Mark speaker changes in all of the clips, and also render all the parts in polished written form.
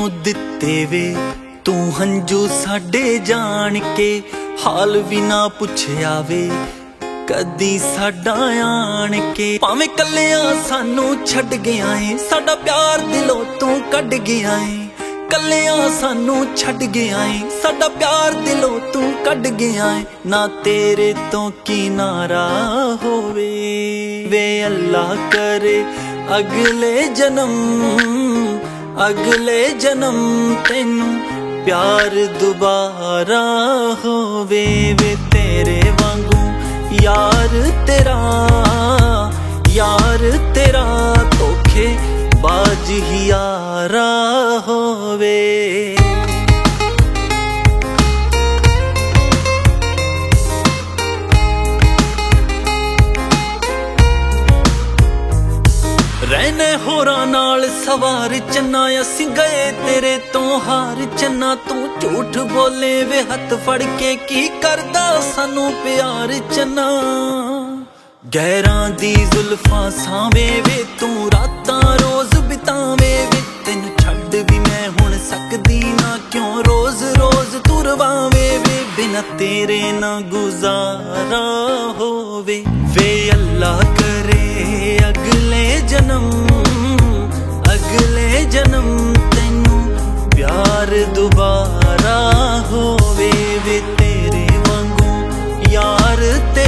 Speaker 1: मैनू दिते वे तू हंजू साडे जान के, हाल भी ना पुछया वे कदी साडा आन के। भावें कल्लियां सानू छड्ड गया है, साडा प्यार दिलों तू कढ गया है। कल्लियां सानू छड्ड गया है, साडा प्यार दिलों तू कढ गया है। ना तेरे तो किनारा होवे वे अल्लाह करे अगले जन्म तेनू प्यार दुबारा होवे वे तेरे वांगू यार तेरा धोखे बाज ही यारा होवे। रहने होरा नाल सवार चन्ना, असी गए तेरे तो हार चन्ना। तू झूठ बोले वे हथ फड़ के, की करदा सानू प्यार चन्ना। गैरां दी जुल्फां सावे वे तू रातां रोज बितावे वे, तेन छड्ड भी मैं हुण सकदी ना, क्यों रोज रोज तू रवावे वे। बिना तेरे ना गुजारा होवे वे अल्लाह करे अगले जन्म तेनू प्यार दुबारा होवे वे तेरे वांगू यार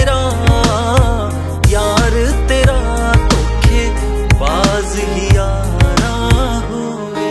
Speaker 1: तेरा धोखे बाज ही यारा होवे।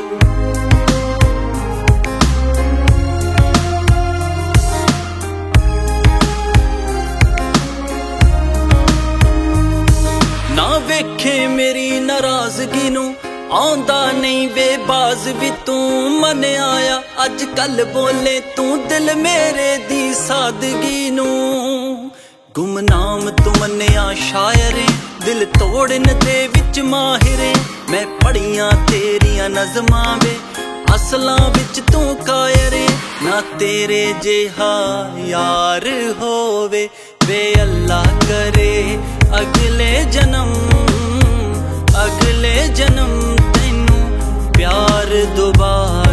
Speaker 1: ना वेखे मेरी नाराजगी नू, आंदा नहीं वे बाज भी तू मन आया। अज कल बोले तू दिल मेरे दी सादगी नू, गुमनाम तू मन्या शायरे दिल तोड़न दे विच माहिरे। मैं पढ़ियां तेरियां नज़मां वे असलां विच तू कायरे। ना तेरे जेहा यार होवे वे अल्लाह करे अगले जन्म तेनू प्यार दोबारा